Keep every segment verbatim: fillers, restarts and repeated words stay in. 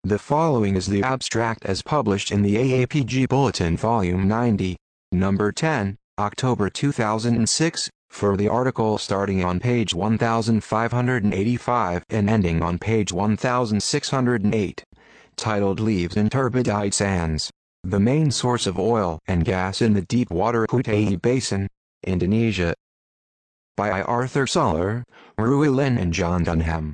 The following is the abstract as published in the A A P G Bulletin Volume ninety, Number ten, October two thousand six, for the article starting on page one thousand five hundred eighty-five and ending on page one thousand six hundred eight, titled Leaves in Turbidite Sands, the main source of oil and gas in the deep-water Kutai Basin, Indonesia. By Arthur Suller, Rui Lin and John Dunham.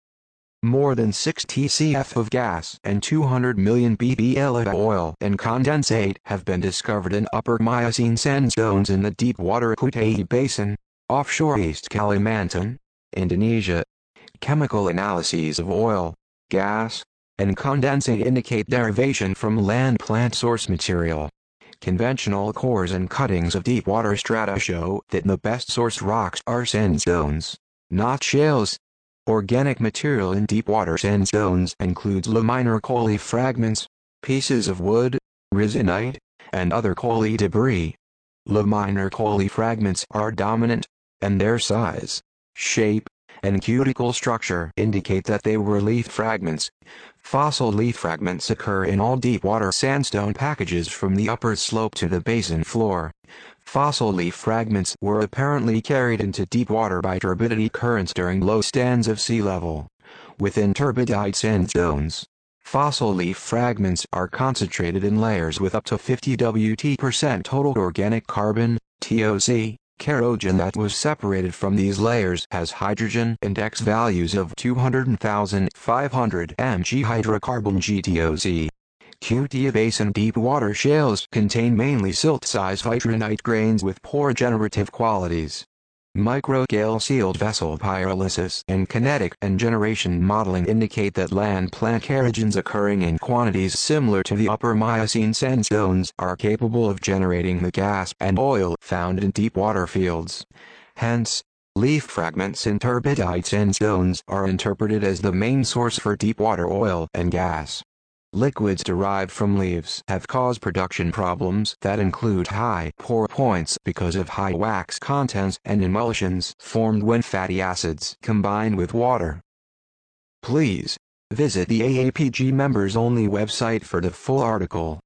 More than six T C F of gas and two hundred million B B L of oil and condensate have been discovered in Upper Miocene sandstones in the deep-water Kutai Basin, offshore East Kalimantan, Indonesia. Chemical analyses of oil, gas, and condensate indicate derivation from land plant source material. Conventional cores and cuttings of deep-water strata show that the best source rocks are sandstones, not shales. Organic material in deep-water sandstones includes laminar coal fragments, pieces of wood, resinite, and other coal debris. Laminar coal fragments are dominant, and their size, shape, and cuticle structure indicate that they were leaf fragments. Fossil leaf fragments occur in all deep-water sandstone packages from the upper slope to the basin floor. Fossil leaf fragments were apparently carried into deep water by turbidity currents during low stands of sea level. Within turbidite sandstones, fossil leaf fragments are concentrated in layers with up to fifty W T percent total organic carbon, T O C. Kerogen that was separated from these layers has hydrogen index values of two hundred thousand five hundred milligrams hydrocarbon G T O C. Kutai Basin deep-water shales contain mainly silt-sized vitrinite grains with poor generative qualities. Microscale sealed vessel pyrolysis and kinetic and generation modeling indicate that land plant kerogens occurring in quantities similar to the Upper Miocene sandstones are capable of generating the gas and oil found in deep-water fields. Hence, leaf fragments in turbidite sandstones are interpreted as the main source for deep-water oil and gas. Liquids derived from leaves have caused production problems that include high pour points because of high wax contents and emulsions formed when fatty acids combine with water. Please visit the A A P G members-only website for the full article.